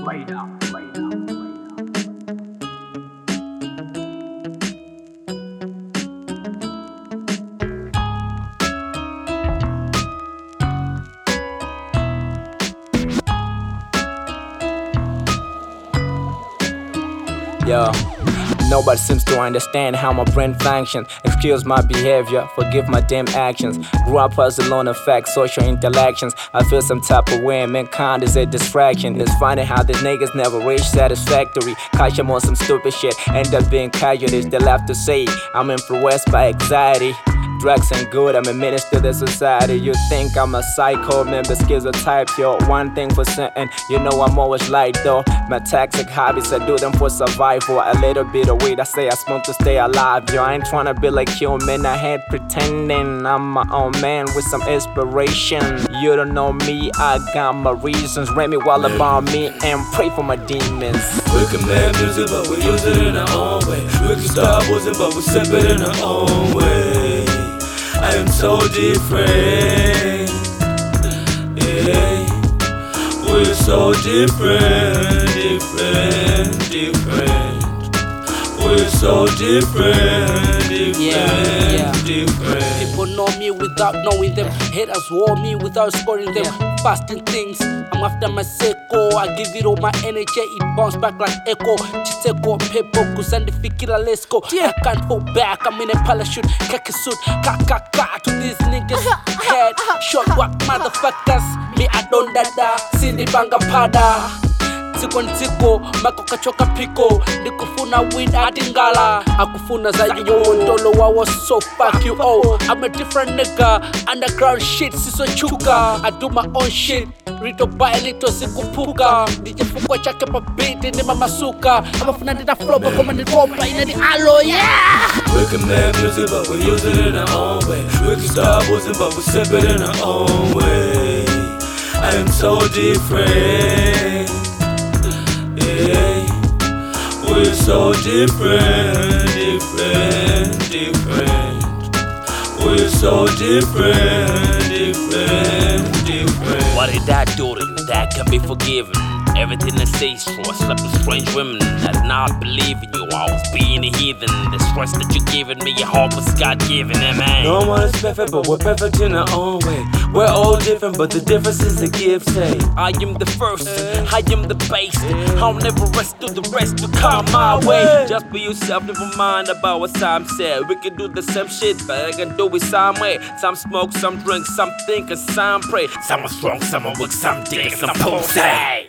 Yo, nobody seems to understand how my brain functions. Excuse my behavior, forgive my damn actions. Grew up as a lone effect, social interactions. I feel some type of way, mankind is a distraction. It's funny how these niggas never reach satisfactory. Catch them on some stupid shit, end up being casualties. They'll have to say I'm influenced by anxiety. Drugs ain't good, I'm a menace to the society. You think I'm a psycho, member schizotype. Yo, one thing for certain, you know I'm always light though. My toxic hobbies, I do them for survival. A little bit of weed, I say I smoke to stay alive. Yo, I ain't tryna be like you, man, I ain't pretending. I'm my own man with some inspiration. You don't know me, I got my reasons. Rent me while about me and pray for my demons. We can make music, but we use it in our own way. We can start boozing, but we sip it in our own way. I am so different, yeah. We're so different. We're so different. People know me without knowing them. Haters warn me without scoring them. Fasting things, I'm after my seko. I give it all my energy, it bounce back like echo. Chiseko, pepo, kusandifikira, let's go. I can't hold back, I'm in a parachute. Kaki suit, ka to these niggas. Head, short whack motherfuckers. Me, I don't dada, sindi banga pada. Tiko mako kachoka piko. Nikufuna weed adingala. Akufuna za yo ndolo wawo, so fuck you all. I'm a different nigga, underground shit siso chuka. I do my own shit, rito ba elito sikupuga. DJ fukwa chake pa beat ni mamasuka. Amafuna nita flow but koma ni ropa ina ni alo, yeah. We can make music but we use it in our own way. We can start boozing but we sip it in our own way. I am so different. We're so different. We're so different. What did I do to you that can be forgiven? Everything I say is true. I slept with strange women. I did not believe in you. I was being a heathen. The stress that you're giving me, your heart was God-given, man. No one is perfect, but we're perfect in our own way. We're all different, but the difference is the keepsake. I am the first, I am the base. I'll never rest till the rest to come my way. Just be yourself, never mind about what Sam said. We can do the same shit, but I can do it some way. Some smoke, some drink, some think, and some pray. Some are strong, some are weak, some think, and some pussy.